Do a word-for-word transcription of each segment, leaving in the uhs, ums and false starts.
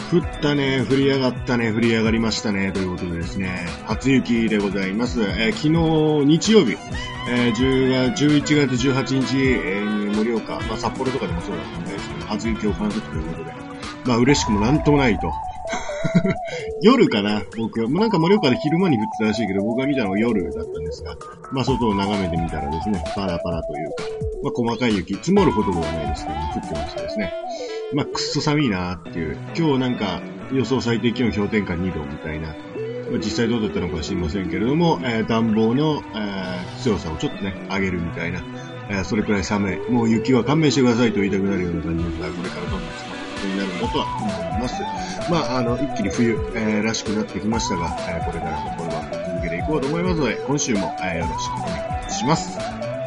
降ったね、降り上がったね、降り上がりましたね、ということでですね、初雪でございます。えー、昨日、日曜日、えー、じゅうがつじゅういちがつじゅうはちにち、えー、に盛岡、まあ、札幌とかでもそうだったんですけど、初雪を観測ということで、まあ、嬉しくもなんともないと。夜かな僕は。なんか盛岡で昼間に降ってたらしいけど、僕が見たのは夜だったんですが、まあ、外を眺めてみたらですね、パラパラというか、まあ、細かい雪、積もるほどではないですけど、降ってましてですね。まあ、くっそ寒いなーっていう。今日なんか予想最低気温氷点下にどみたいな。まあ、実際どうだったのかは知りませんけれども、えー、暖房の、えー、強さをちょっとね、上げるみたいな。えー、それくらい寒い。もう雪は勘弁してくださいと言いたくなるような感じですが、これからどんどん寒いことになるんだとは思います。まあ、あの、一気に冬、えー、らしくなってきましたが、えー、これからもこの番組続けていこうと思いますので、今週も、えー、よろしくお願いします。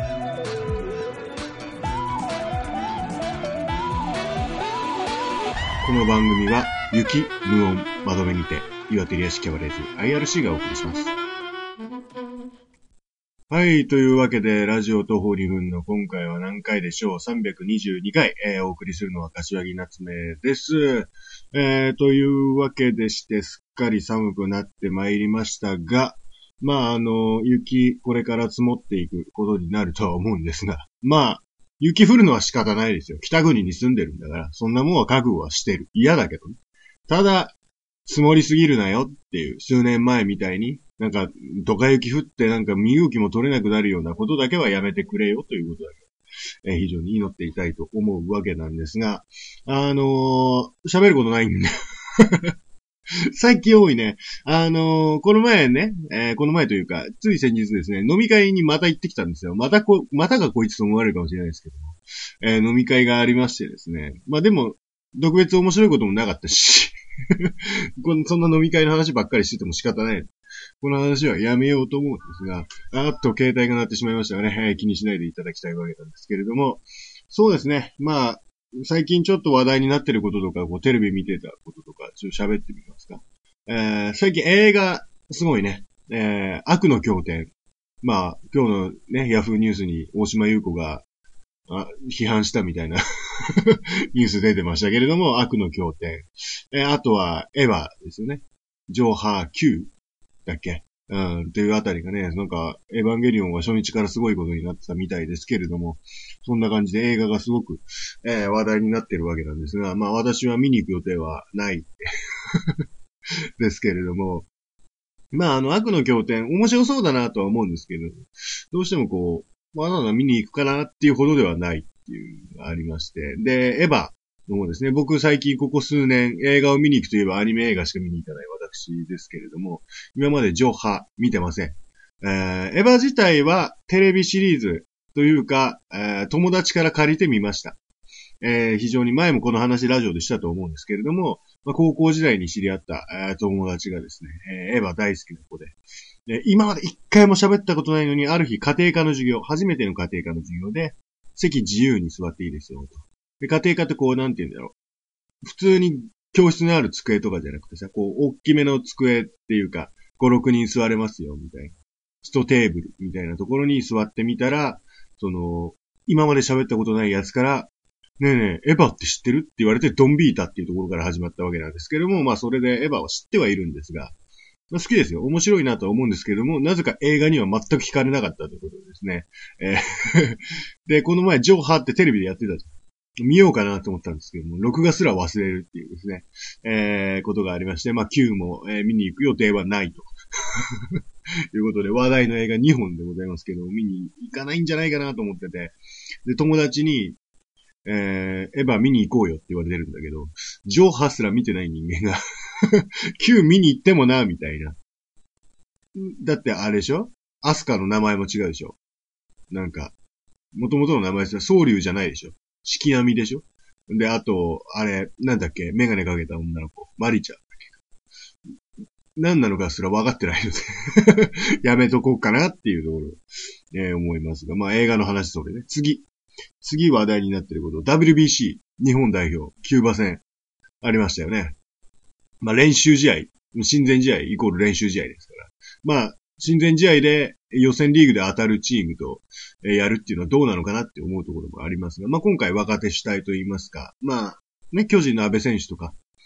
この番組は雪無音まとめにて岩手リアシキャバレーズ アイアールシー がお送りします。はい、というわけでラジオ徒歩にふんの今回は何回でしょう。さんびゃくにじゅうにかい、えー、お送りするのは柏木夏目です。えー、というわけでしてすっかり寒くなってまいりましたが、まああの雪これから積もっていくことになるとは思うんですが、まあ雪降るのは仕方ないですよ。北国に住んでるんだから、そんなもんは覚悟はしてる。嫌だけどね。ただ、積もりすぎるなよっていう、数年前みたいに、なんか、ドカ雪降ってなんか身動きも取れなくなるようなことだけはやめてくれよということだけ、えー、非常に祈っていたいと思うわけなんですが、あのー、喋ることないんで。最近多いね。あのー、この前ね、えー、この前というか、つい先日ですね、飲み会にまた行ってきたんですよ。またこ、またがこいつと思われるかもしれないですけども。えー、飲み会がありましてですね。まあでも、特別面白いこともなかったし、このそんな飲み会の話ばっかりしてても仕方ない。この話はやめようと思うんですが、あーっと携帯が鳴ってしまいましたがね、えー、気にしないでいただきたいわけなんですけれども、そうですね、まあ、最近ちょっと話題になってることとか、こうテレビ見てたこととか、ちょっと喋ってみますか。えー、最近映画、すごいね、えー、悪の経典。まあ、今日のね、ヤフーニュースに大島優子が、あ批判したみたいなニュース出てましたけれども、悪の経典。えー、あとは、エヴァですよね。ジョーハー Q だっけうん、っていうあたりがね、なんか、エヴァンゲリオンは初日からすごいことになってたみたいですけれども、そんな感じで映画がすごく、えー、話題になってるわけなんですが、まあ私は見に行く予定はないですけれども、まああの悪の経典、面白そうだなとは思うんですけど、どうしてもこう、わざわざ見に行くかなっていうほどではないっていうのがありまして、で、エヴァの方ですね、僕最近ここ数年映画を見に行くといえばアニメ映画しか見に行かない私ですけれども、今までジョーハ見てません。えー、エヴァ自体はテレビシリーズというか、えー、友達から借りてみました。えー、非常に前もこの話ラジオでしたと思うんですけれども、まあ、高校時代に知り合った、えー、友達がですね、えー、エヴァ大好きな子で、で今まで一回も喋ったことないのに、ある日家庭科の授業、初めての家庭科の授業で、席自由に座っていいですよと。で家庭科ってこう、なんて言うんだろう。普通に教室のある机とかじゃなくてさ、こう、大きめの机っていうか、ご、ろくにん座れますよ、みたいな。一テーブルみたいなところに座ってみたら、その、今まで喋ったことないやつから、ねえねえ、エヴァって知ってるって言われてドンビータっていうところから始まったわけなんですけども、まあそれでエヴァは知ってはいるんですが、まあ、好きですよ。面白いなとは思うんですけども、なぜか映画には全く惹かれなかったということですね。えーで、この前、ジョーハーってテレビでやってたじゃん。見ようかなと思ったんですけども、録画すら忘れるっていうですね、えー、ことがありまして、まあ Q も、えー、見に行く予定はないと。ということで、話題の映画にほんでございますけど、見に行かないんじゃないかなと思ってて、で、友達に、えー、エヴァ見に行こうよって言われてるんだけど、ジョーハすら見てない人間が、Q 見に行ってもな、みたいな。だってあれでしょアスカの名前も違うでしょなんか、元々の名前ですよ。ソウリュウじゃないでしょ四季並みでしょで、あと、あれ、なんだっけメガネかけた女の子。マリちゃんだっけ何なのかすら分かってないのでやめとこうかなっていうところ、えー、思いますが。まあ映画の話それね。次。次話題になっていること。ダブリュービーシー 日本代表、キューバ戦。ありましたよね。まあ練習試合。親善試合イコール練習試合ですから。まあ、親善試合で予選リーグで当たるチームとやるっていうのはどうなのかなって思うところもありますが、まあ今回若手主体と言いますか、まあ、ね、巨人の安倍選手とか、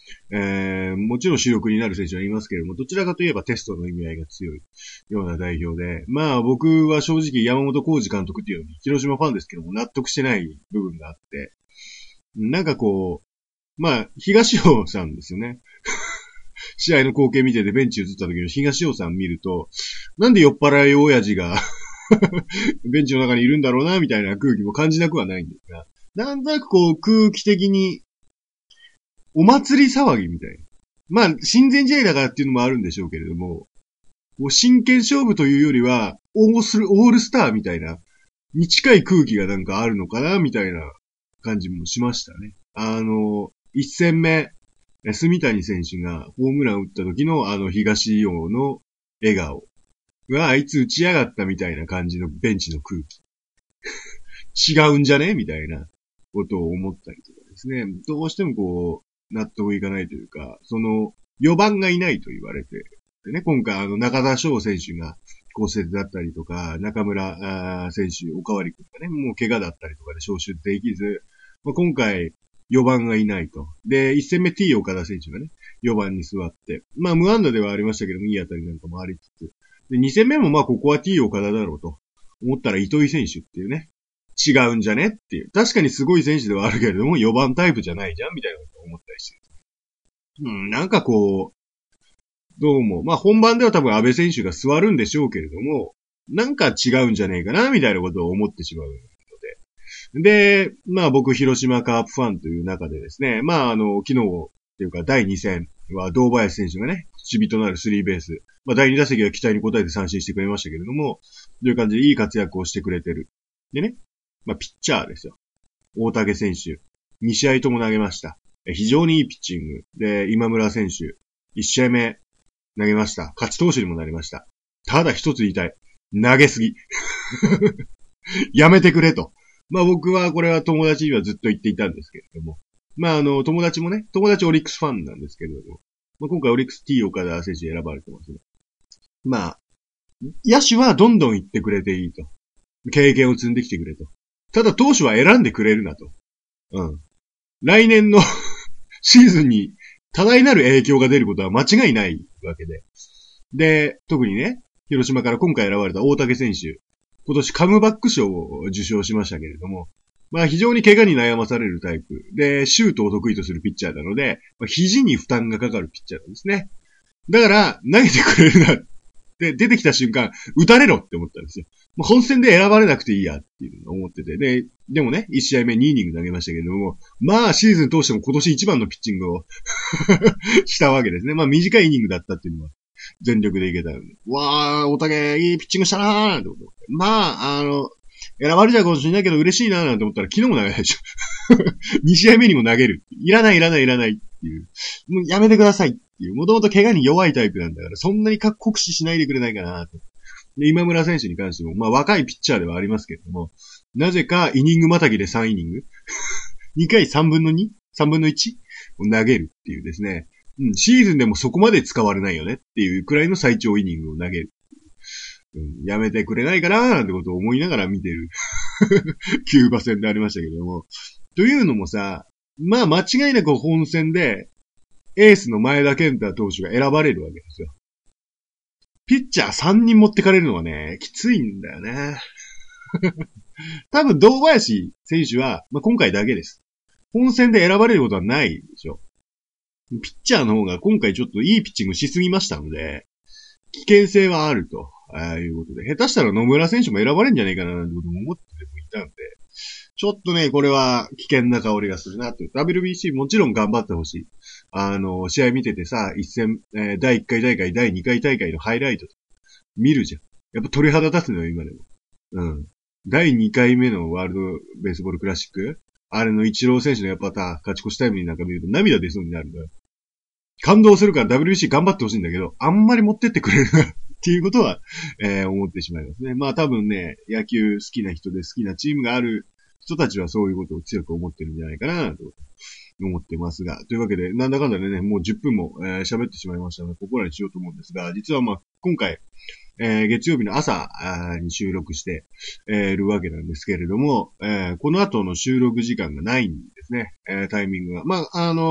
えー、もちろん主力になる選手はいますけれども、どちらかといえばテストの意味合いが強いような代表で、まあ僕は正直山本浩二監督っていうのに広島ファンですけども納得してない部分があって、なんかこう、まあ東尾さんですよね。試合の光景見ててベンチ映った時の東尾さん見ると、なんで酔っ払い親父がベンチの中にいるんだろうなみたいな空気も感じなくはないんですが、なんとなくこう空気的にお祭り騒ぎみたいな。まあ、親善試合だからっていうのもあるんでしょうけれども、もう真剣勝負というよりは、オースル、オールスターみたいな、に近い空気がなんかあるのかな、みたいな感じもしましたね。あの、一戦目、住谷選手がホームラン打った時のあの東洋の笑顔があいつ打ちやがったみたいな感じのベンチの空気。違うんじゃねみたいなことを思ったりとかですね。どうしてもこう、納得いかないというか、その、よばんがいないと言われて、でね、今回あの中田翔選手が骨折だったりとか、中村選手、おかわり君がね、もう怪我だったりとかで招集できず、まあ、今回よばんがいないと。で、いち戦目 T 岡田選手がね、よばんに座って、まあ無安打ではありましたけども、いい当たりなんかもありつつ、で、に戦目もまあここは T 岡田だろうと思ったら糸井選手っていうね、違うんじゃねっていう。確かにすごい選手ではあるけれども、よばんタイプじゃないじゃんみたいなことを思ったりして。うん、なんかこう、どうも、まあ本番では多分安倍選手が座るんでしょうけれども、なんか違うんじゃねえかなみたいなことを思ってしまうので。で、まあ僕広島カープファンという中でですね、まああの、昨日っていうかだいに戦は堂林選手がね、守備となるスリーベース。まあだいに打席は期待に応えて三振してくれましたけれども、という感じでいい活躍をしてくれてる。でね、まあピッチャーですよ。大竹選手、に試合とも投げました。非常にいいピッチング。で、今村選手、いち試合目投げました。勝ち投手にもなりました。ただ一つ言いたい。投げすぎ。やめてくれと。まあ僕はこれは友達にはずっと言っていたんですけれども。まああの、友達もね、友達オリックスファンなんですけれども。まあ、今回オリックス T 岡田選手選ばれてますね。まあ、野手はどんどん行ってくれていいと。経験を積んできてくれと。ただ投手は選んでくれるなと。うん。来年のシーズンに多大なる影響が出ることは間違いないわけで。で、特にね、広島から今回選ばれた大竹選手、今年カムバック賞を受賞しましたけれども、まあ非常に怪我に悩まされるタイプで、シュートを得意とするピッチャーなので、まあ、肘に負担がかかるピッチャーなんですね。だから、投げてくれるなって出てきた瞬間、打たれろって思ったんですよ。もう本戦で選ばれなくていいやっていうのを思ってて。で、でもね、いち試合目にイニング投げましたけれども、まあシーズン通しても今年一番のピッチングをしたわけですね。まあ短いイニングだったっていうのは全力でいけたので。わー、大竹いいピッチングしたなーってこと。まあ、あの、選ばれちゃうかもしれないけど嬉しいなーなんて思ったら昨日も投げないでしょ。に試合目にも投げる。いらないいらないいらないっていう。もうやめてくださいっていう。もともと怪我に弱いタイプなんだから、そんなに酷使しないでくれないかなと。で、今村選手に関しても、まあ若いピッチャーではありますけれども、なぜかイニングまたぎでさんイニング ?に 回さんぶんの に?さん 分の いち? を投げるっていうですね。うん、シーズンでもそこまで使われないよねっていうくらいの最長イニングを投げる。うん、やめてくれないかなーなんてことを思いながら見てるキューバ戦でありましたけれども。というのもさ、まあ間違いなく本戦でエースの前田健太投手が選ばれるわけですよ。ピッチャーさんにん持ってかれるのはね、きついんだよね。多分、堂林選手は、まあ、今回だけです。本戦で選ばれることはないでしょ。ピッチャーの方が今回ちょっといいピッチングしすぎましたので、危険性はあると、ああいうことで。下手したら野村選手も選ばれるんじゃないかななんてことも思ってもいたんで、ちょっとね、これは危険な香りがするなって。ダブリュービーシー もちろん頑張ってほしい。あの、試合見ててさ、一戦、えー、だいいっかい大会、だいにかい大会のハイライト見るじゃん。やっぱ鳥肌立つのよ、今でも。うん。だいにかいめのワールドベースボールクラシック、あれのイチロー選手のやっぱさ、勝ち越しタイムになんか見ると涙出そうになるんだよ。感動するから ダブリュービーシー 頑張ってほしいんだけど、あんまり持ってってくれるなっていうことは、えー、思ってしまいますね。まあ多分ね、野球好きな人で好きなチームがある人たちはそういうことを強く思ってるんじゃないかなと思ってますが。というわけで、なんだかんだでね、もうじゅっぷんも喋、えー、ってしまいましたので、ここらにしようと思うんですが、実はまあ今回、えー、月曜日の朝に収録してい、えー、るわけなんですけれども、えー、この後の収録時間がないんですね、えー、タイミングが。まあ、あの、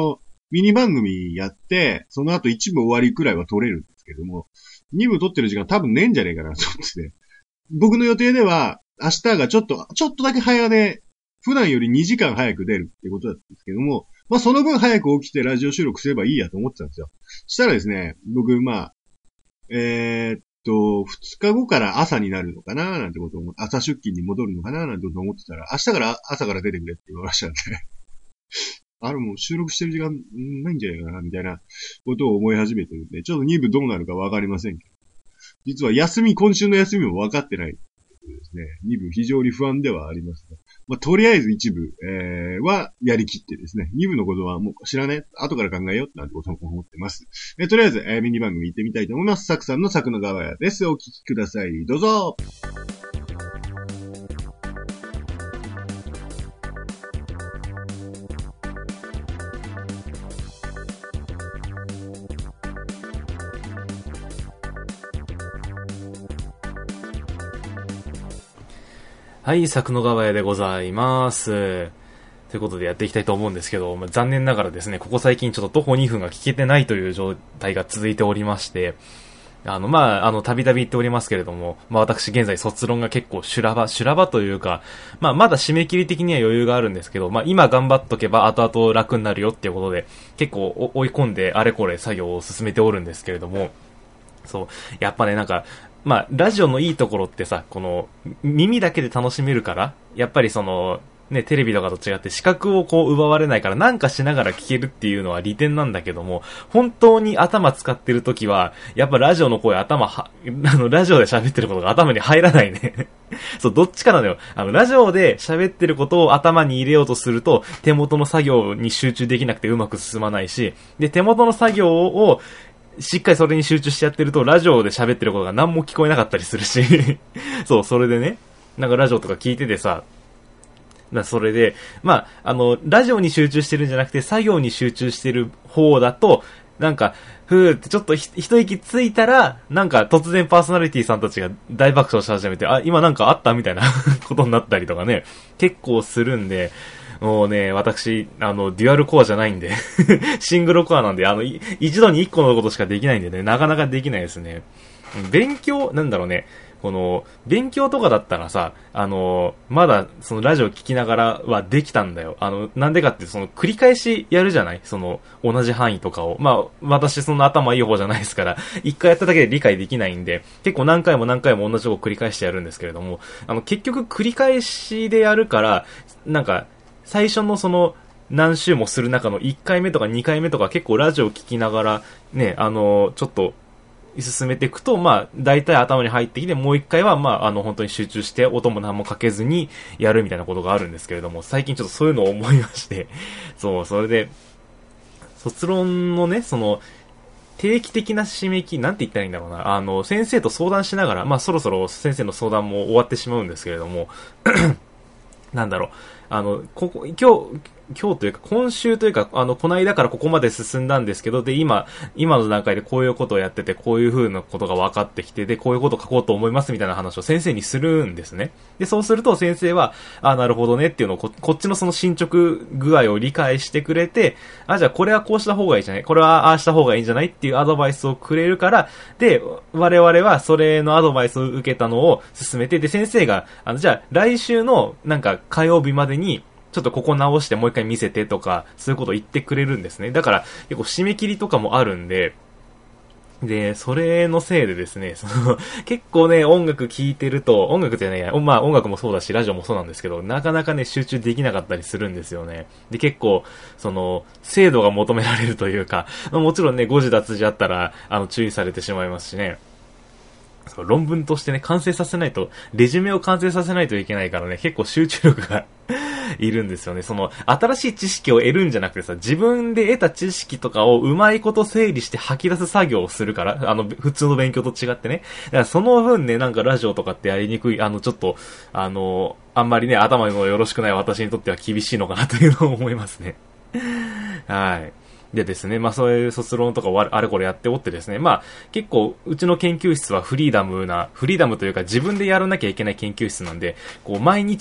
ミニ番組やって、その後一部終わりくらいは撮れるんですけども、二部撮ってる時間多分ねえんじゃねえかなと思ってて。僕の予定では、明日がちょっと、ちょっとだけ早め、普段よりにじかん早く出るってことだったんですけども、まあその分早く起きてラジオ収録すればいいやと思ってたんですよ。そしたらですね、僕、まあ、えー、っと、二日後から朝になるのかななんてことを思って、朝出勤に戻るのかななんてことを思ってたら、明日から朝から出てくれって言われましたんで、あれもう収録してる時間ないんじゃないかなみたいなことを思い始めてるんで、ちょっとに部どうなるかわかりませんけど、実は休み、今週の休みも分かってないですね。に部非常に不安ではありますが、まあ、とりあえずいち部、えー、はやりきってですね、に部のことはもう知らねえ、後から考えようなんてことを思ってます。えー、とりあえず、えー、ミニ番組行ってみたいと思います。サクさんのサクの川屋です。お聞きください。どうぞ。 はい、作野川屋でございます。ということでやっていきたいと思うんですけど、まあ、残念ながらですね、ここ最近ちょっと徒歩にふんが聞けてないという状態が続いておりまして、あの、まあ、あの、たびたび言っておりますけれども、まあ私現在卒論が結構修羅場、修羅場というか、まあまだ締め切り的には余裕があるんですけど、まあ今頑張っとけば後々楽になるよっていうことで、結構追い込んであれこれ作業を進めておるんですけれども、そう、やっぱね、なんか、まあ、ラジオのいいところってさ、この、耳だけで楽しめるから、やっぱりその、ね、テレビとかと違って視覚をこう奪われないからなんかしながら聞けるっていうのは利点なんだけども、本当に頭使ってるときは、やっぱラジオの声頭は、あの、ラジオで喋ってることが頭に入らないね。そう、どっちかなのよ。あの、ラジオで喋ってることを頭に入れようとすると、手元の作業に集中できなくてうまく進まないし、で、手元の作業を、しっかりそれに集中しちゃってると、ラジオで喋ってることが何も聞こえなかったりするし、そう、それでね、なんかラジオとか聞いててさ、なそれで、まあ、あの、ラジオに集中してるんじゃなくて、作業に集中してる方だと、なんか、ふーってちょっとひ一息ついたら、なんか突然パーソナリティさんたちが大爆笑し始めて、あ、今なんかあったみたいなことになったりとかね、結構するんで、もうね、私、あの、デュアルコアじゃないんで、シングルコアなんで、あの、一度に一個のことしかできないんでね、なかなかできないですね。勉強、なんだろうね、この、勉強とかだったらさ、あの、まだ、そのラジオ聞きながらはできたんだよ。あの、なんでかって、その、繰り返しやるじゃないその、同じ範囲とかを。まあ、私、そんな頭いい方じゃないですから、一回やっただけで理解できないんで、結構何回も何回も同じことを繰り返してやるんですけれども、あの、結局繰り返しでやるから、なんか、最初のその何週もする中のいっかいめとかにかいめとか結構ラジオ聞きながらね、あの、ちょっと進めていくと、まあ、大体頭に入ってきて、もういっかいは、まあ、あの、本当に集中して音も何もかけずにやるみたいなことがあるんですけれども、最近ちょっとそういうのを思いまして、そう、それで、卒論のね、その、定期的な締め切り、なんて言ったらいいんだろうな、あの、先生と相談しながら、まあ、そろそろ先生の相談も終わってしまうんですけれども、なんだろう、あの、ここ、今日、今日というか、今週というか、あの、この間からここまで進んだんですけど、で、今、今の段階でこういうことをやってて、こういう風なことが分かってきて、で、こういうことを書こうと思いますみたいな話を先生にするんですね。で、そうすると先生は、あ、なるほどねっていうのをこ、こっちのその進捗具合を理解してくれて、あ、じゃあこれはこうした方がいいじゃない、これはああした方がいいんじゃないっていうアドバイスをくれるから、で、我々はそれのアドバイスを受けたのを進めて、で、先生が、あの、じゃあ来週の、なんか火曜日までに、ちょっとここ直してもう一回見せてとか、そういうことを言ってくれるんですね。だから、結構締め切りとかもあるんで、で、それのせいでですね、その、結構ね、音楽聴いてると、音楽じゃないや、まあ音楽もそうだし、ラジオもそうなんですけど、なかなかね、集中できなかったりするんですよね。で、結構、その、精度が求められるというか、もちろんね、誤字脱字あったら、あの、注意されてしまいますしね。そう論文としてね、完成させないと、レジュメを完成させないといけないからね、結構集中力がいるんですよね。その、新しい知識を得るんじゃなくてさ、自分で得た知識とかをうまいこと整理して吐き出す作業をするから、あの、普通の勉強と違ってね。だからその分ね、なんかラジオとかってやりにくい、あの、ちょっと、あの、あんまりね、頭のよろしくない私にとっては厳しいのかなというのを思いますね。はい。でですね、まあそういう卒論とかをあれこれやっておってですね、まあ結構うちの研究室はフリーダムな、フリーダムというか自分でやらなきゃいけない研究室なんで、こう毎日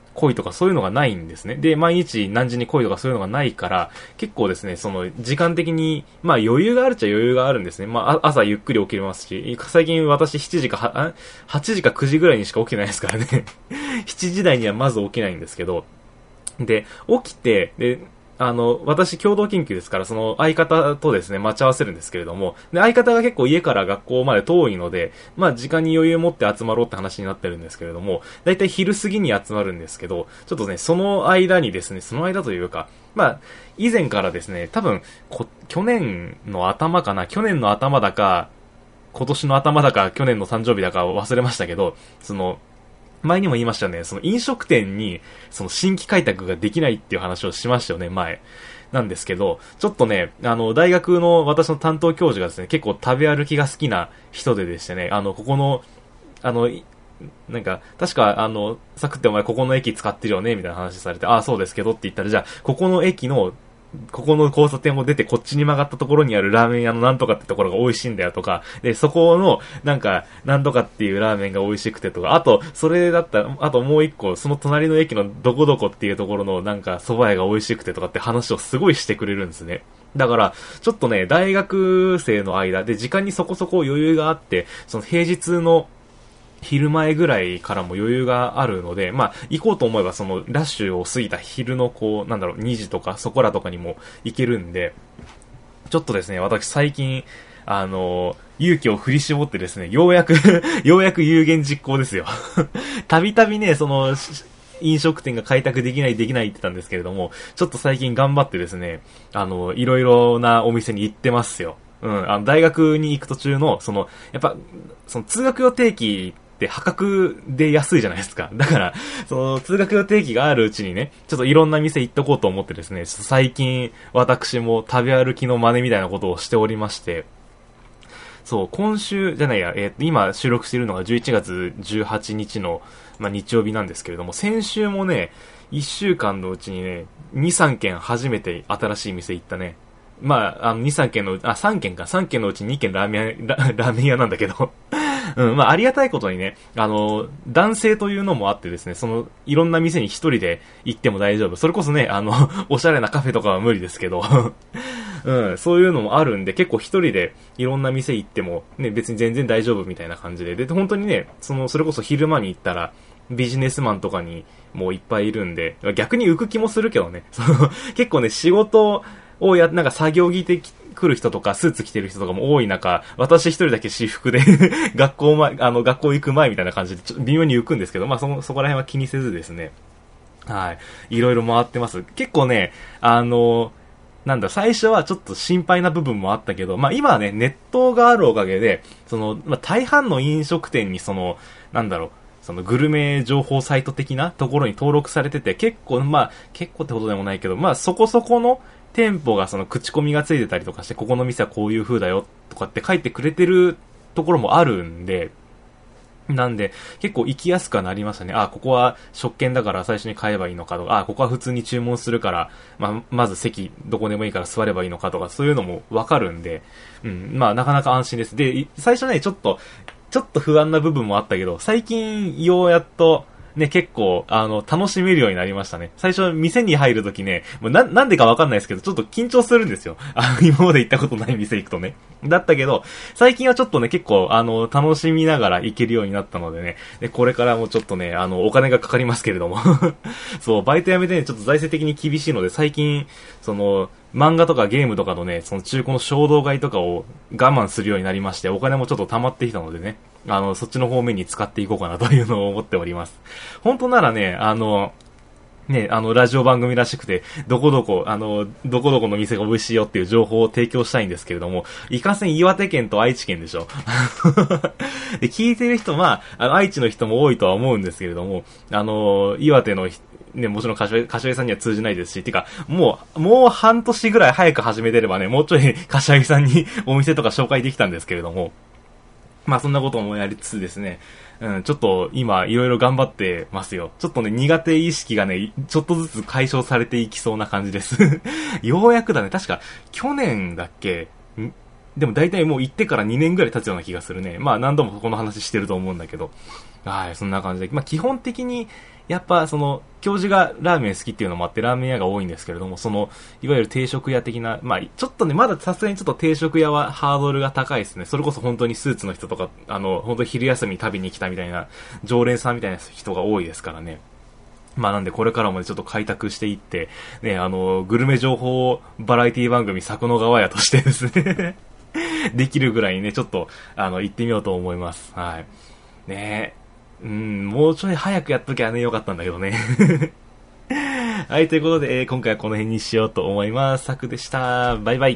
来いとかそういうのがないんですね。で、毎日何時に来いとかそういうのがないから、結構ですね、その時間的に、まあ余裕があるっちゃ余裕があるんですね。まあ朝ゆっくり起きれますし、最近私しちじかは、はちじかくじぐらいにしか起きてないですからね。しちじ台にはまず起きないんですけど、で、起きて、で、あの、私共同研究ですから、その相方とですね、待ち合わせるんですけれども、で、相方が結構家から学校まで遠いので、まあ時間に余裕持って集まろうって話になってるんですけれども、だいたい昼過ぎに集まるんですけど、ちょっとね、その間にですね、その間というか、まあ、以前からですね、多分、こ、去年の頭かな、去年の頭だか、今年の頭だか、去年の誕生日だか忘れましたけど、その、前にも言いましたよね。その飲食店に、その新規開拓ができないっていう話をしましたよね、前。なんですけど、ちょっとね、あの、大学の私の担当教授がですね、結構食べ歩きが好きな人ででしてね、あの、ここの、あの、なんか、確か、あの、サクってお前ここの駅使ってるよねみたいな話されて、ああ、そうですけどって言ったら、じゃあ、ここの駅の、ここの交差点を出てこっちに曲がったところにあるラーメン屋のなんとかってところが美味しいんだよとか、で、そこの、なんか、なんとかっていうラーメンが美味しくてとか、あと、それだったら、あともう一個、その隣の駅のどこどこっていうところのなんか蕎麦屋が美味しくてとかって話をすごいしてくれるんですね。だから、ちょっとね、大学生の間で時間にそこそこ余裕があって、その平日の昼前ぐらいからも余裕があるので、まあ、行こうと思えばそのラッシュを過ぎた昼のこう、なんだろう、にじとかそこらとかにも行けるんで、ちょっとですね、私最近、あの、勇気を振り絞ってですね、ようやく、ようやく有言実行ですよ。たびたびね、その、飲食店が開拓できないできないって言ったんですけれども、ちょっと最近頑張ってですね、あの、いろいろなお店に行ってますよ。うん、あの、大学に行く途中の、その、やっぱ、その通学予定期って破格で安いじゃないですか。だから、その通学予定期があるうちにね、ちょっといろんな店行っとこうと思ってですね、ちょっと最近私も食べ歩きの真似みたいなことをしておりまして、そう、今週、じゃないや、えー、今収録しているのがじゅういちがつじゅうはちにちの、まあ、日曜日なんですけれども、先週もね、いっしゅうかんのうちにね、に、さんけん初めて新しい店行ったね。まあ、あの、に、さんけんの、あ、さんけんか、さんけんのうちにけんラーメン屋、ラ、ラーメン屋なんだけど。うん、まあ、ありがたいことにね、あの、男性というのもあってですね、その、いろんな店に一人で行っても大丈夫。それこそね、あの、おしゃれなカフェとかは無理ですけど、うん、そういうのもあるんで、結構一人でいろんな店行っても、ね、別に全然大丈夫みたいな感じで。で、本当にね、その、それこそ昼間に行ったら、ビジネスマンとかにもういっぱいいるんで、逆に浮く気もするけどね、その、結構ね、仕事をや、なんか作業着で来る人とか、スーツ着てる人とかも多い中、私一人だけ私服で学校前、あの、学校行く前みたいな感じで、ちょっと微妙に浮くんですけど、まあ、その、そこら辺は気にせずですね。はい。いろいろ回ってます。結構ね、あの、なんだ、最初はちょっと心配な部分もあったけど、まあ、今はね、ネットがあるおかげで、その、まあ、大半の飲食店にその、なんだろう、そのグルメ情報サイト的なところに登録されてて、結構、まあ、結構ってことでもないけど、まあ、そこそこの店舗がその口コミがついてたりとかして、ここの店はこういう風だよとかって書いてくれてるところもあるんで、なんで、結構行きやすくはなりましたね。あ、ここは食券だから最初に買えばいいのかとか、あ、ここは普通に注文するから、まあ、まず席どこでもいいから座ればいいのかとか、そういうのもわかるんで、うん、まあ、なかなか安心です。で、最初ね、ちょっと、ちょっと不安な部分もあったけど、最近ようやっと、ね、結構、あの、楽しめるようになりましたね。最初、店に入るときね、もうな、なんでかわかんないですけど、ちょっと緊張するんですよ。あの、今まで行ったことない店行くとね。だったけど、最近はちょっとね、結構、あの、楽しみながら行けるようになったのでね、で、これからもちょっとね、あの、お金がかかりますけれども。そう、バイト辞めてね、ちょっと財政的に厳しいので、最近、その、漫画とかゲームとかのね、その中古の衝動買いとかを我慢するようになりまして、お金もちょっと溜まってきたのでね、あの、そっちの方面に使っていこうかなというのを思っております。本当ならね、あの、ね、あの、ラジオ番組らしくて、どこどこ、あの、どこどこの店が美味しいよっていう情報を提供したいんですけれども、いかんせん岩手県と愛知県でしょ。で、聞いてる人、まあ、あの、愛知の人も多いとは思うんですけれども、あの、岩手のね、もちろん柏木さんには通じないですし、てか、もう、もう半年ぐらい早く始めてればね、もうちょい柏木さんにお店とか紹介できたんですけれども、まあそんなこともやりつつですね、うん、ちょっと今いろいろ頑張ってますよ。ちょっとね、苦手意識がね、ちょっとずつ解消されていきそうな感じです。ようやくだね、確か去年だっけでも大体もう行ってからにねんぐらい経つような気がするね。まあ何度もこの話してると思うんだけど。はい、そんな感じで。まあ基本的に、やっぱその、教授がラーメン好きっていうのもあってラーメン屋が多いんですけれども、その、いわゆる定食屋的な、まあちょっとね、まださすがにちょっと定食屋はハードルが高いですね。それこそ本当にスーツの人とか、あの、本当に昼休みに食べに来たみたいな、常連さんみたいな人が多いですからね。まあなんでこれからもねちょっと開拓していって、ね、あの、グルメ情報バラエティ番組作の川屋としてですね、できるぐらいにね、ちょっと、あの、行ってみようと思います。はい。ねえ。うん、もうちょい早くやっときゃね、よかったんだけどね。はい、ということで、えー今回はこの辺にしようと思います。サクでした。バイバイ。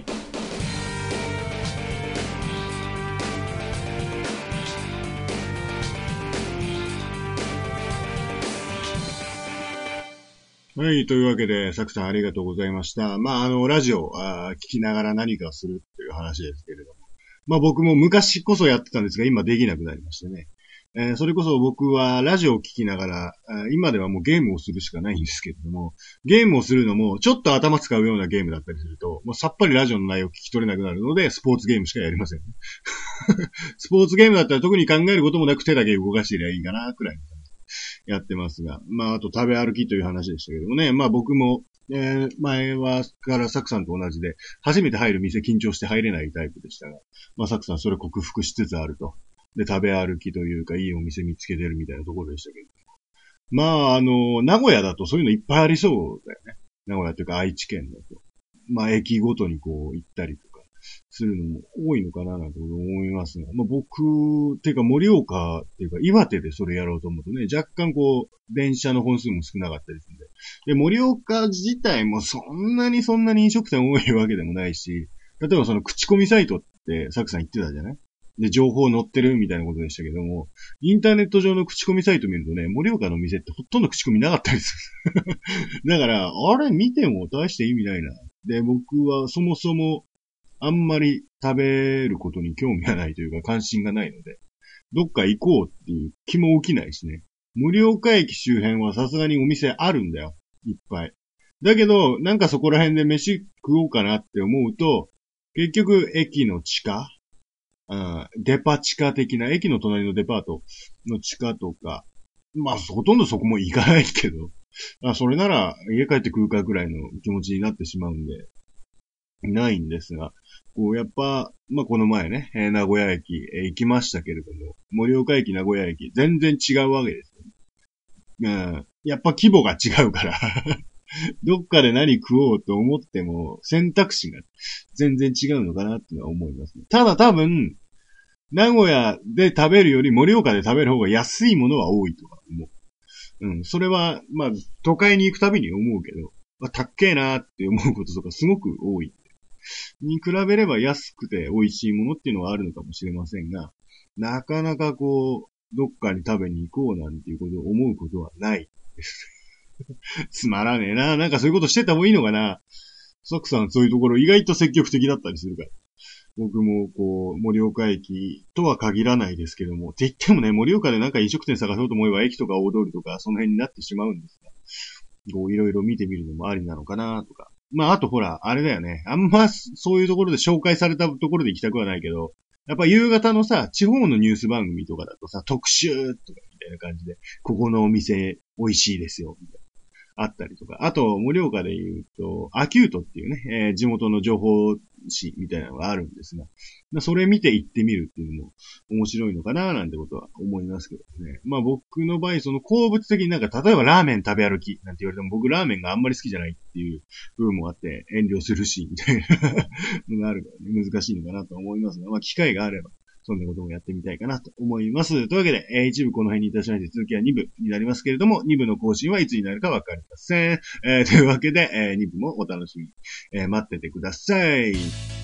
はい、というわけで、サクさんありがとうございました。まあ、あの、ラジオ、あー聞きながら何かをするっていう話ですけれども。まあ僕も昔こそやってたんですが、今できなくなりましてね。えーそれこそ僕はラジオを聞きながら、あー今ではもうゲームをするしかないんですけれども、ゲームをするのもちょっと頭使うようなゲームだったりすると、もうさっぱりラジオの内容を聞き取れなくなるので、スポーツゲームしかやりません。スポーツゲームだったら特に考えることもなく手だけ動かしてりゃいいかな、くらいの感じでやってますが。まあ、あと食べ歩きという話でしたけどもね。まあ僕も、えー前はからサクさんと同じで、初めて入る店緊張して入れないタイプでしたが、まあサクさんそれ克服しつつあると。で、食べ歩きというか、いいお店見つけてるみたいなところでしたけど。まあ、あの、名古屋だとそういうのいっぱいありそうだよね。名古屋というか愛知県だと。まあ、駅ごとにこう行ったりとかするのも多いのかななんてこと思いますが、まあ僕、ていうか盛岡っていうか岩手でそれやろうと思うとね、若干こう、電車の本数も少なかったりするんで。で、盛岡自体もそんなにそんなに飲食店多いわけでもないし、例えばその口コミサイトってサクさん言ってたじゃないで、情報載ってるみたいなことでしたけども、インターネット上の口コミサイト見るとね、盛岡の店ってほとんど口コミなかったりする。だから、あれ見ても大して意味ないな。で、僕はそもそもあんまり食べることに興味がないというか関心がないので、どっか行こうっていう気も起きないしね。盛岡駅周辺はさすがにお店あるんだよ。いっぱい。だけど、なんかそこら辺で飯食おうかなって思うと、結局駅の地下あデパ地下的な、駅の隣のデパートの地下とか、まあ、ほとんどそこも行かないけど、あそれなら家帰って食うかぐらいの気持ちになってしまうんで、いないんですが、こう、やっぱ、まあ、この前ね、えー名古屋駅、えー行きましたけれども、盛岡駅、名古屋駅、全然違うわけですよ、ね。うん、やっぱ規模が違うから、どっかで何食おうと思っても、選択肢が全然違うのかなっていうのは思いますね。ただ多分、名古屋で食べるより盛岡で食べる方が安いものは多いとか思う。うん、それは、まあ、都会に行くたびに思うけど、まあ、たっけえなーって思うこととかすごく多い。に比べれば安くて美味しいものっていうのはあるのかもしれませんが、なかなかこう、どっかに食べに行こうなんていうことを思うことはないです。つまらねえな。なんかそういうことしてた方がいいのかな。サクさんそういうところ意外と積極的だったりするから。僕もこう、盛岡駅とは限らないですけども、って言ってもね、盛岡でなんか飲食店探そうと思えば駅とか大通りとかその辺になってしまうんですが、こういろいろ見てみるのもありなのかなとか。まああとほら、あれだよね。あんまそういうところで紹介されたところで行きたくはないけど、やっぱ夕方のさ、地方のニュース番組とかだとさ、特集とかみたいな感じで、ここのお店美味しいですよ、みたいな。あったりとか。あと、盛岡で言うと、アキュートっていうね、えー地元の情報誌みたいなのがあるんですが、まあそれ見て行ってみるっていうのも面白いのかななんてことは思いますけどね。まあ僕の場合、その好物的になんか、例えばラーメン食べ歩きなんて言われても僕ラーメンがあんまり好きじゃないっていう部分もあって遠慮するし、みたいなのがあるからね、難しいのかなと思いますが、まあ機会があれば、そんなこともやってみたいかなと思います。というわけで、えー一部この辺にいたしまして、続きはに部になりますけれども、に部の更新はいつになるかわかりません。えーというわけで、えーに部もお楽しみ、えー待っててください。